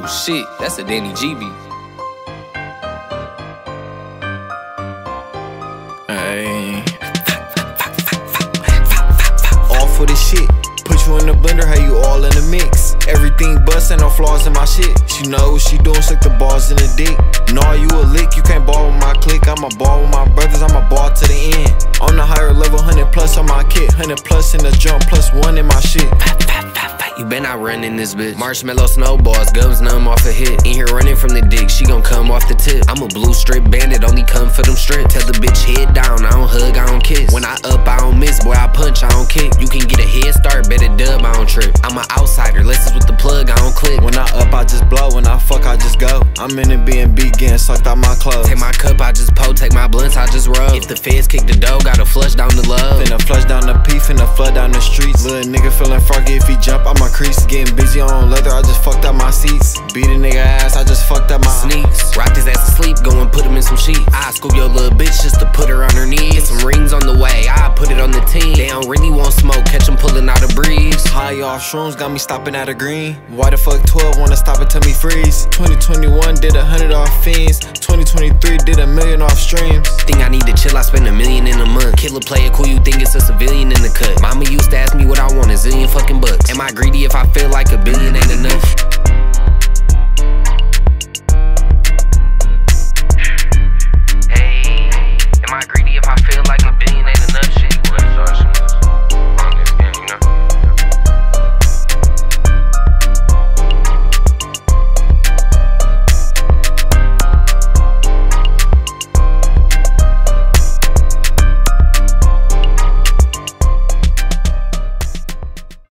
shit, that's a Danny G beat. Ay. All for the shit. Put you in the blender, how you all in the mix. Everything bust, ain't no flaws in my shit. She know what she doing, stick the balls in the dick. Nah, you a lick, you can't ball with my clique. I'm a ball with my brothers, I'm a ball to the end. On the higher level, 100 plus on my kit. 100 plus in the jump, plus 1 in my shit. You been out running this bitch. Marshmallow snowballs, gums numb off a hit. In here running from the dick, she gon' come off the tip. I'm a blue strip bandit, only come for them strips. Tell the bitch head down, I don't hug, I don't kiss. When I up, I don't miss, boy, I punch, I don't kick. You can get a head start, better dub, I don't trip. I'm an outsider, lessons with the plug, I don't click. When I up, I just blow, when I fuck, I just go. I'm in the B&B getting sucked out my clothes. Take my cup, I just pour, take my blunts, I just roll. If the feds kick the dough, gotta flush down the love. Finna flush down the P, finna flood down the streets. Little nigga feeling froggy if he jump out my crease. Getting busy on leather, I just fucked up my seats. Beat a nigga ass, I just fucked up my sneaks. Rocked his ass to sleep, go and put him in some sheets. I scoop your little bitch just to put her on her knees. Get some rings on the way, I put it on the team. They don't really want smoke, catch 'em pulling out a breeze. High off shrooms, got me stopping at a green. Why the fuck 12 wanna stop it till me freeze? 2021 did 100 off fiends. 2023 did $1 million off streams. Think I need to chill, I spend $1 million in a month. Killer player cool, you think it's a civilian in the cut. Mama used to ask me what I want, $1 zillion fucking bucks. Am I greedy if I feel like $1 billion ain't enough?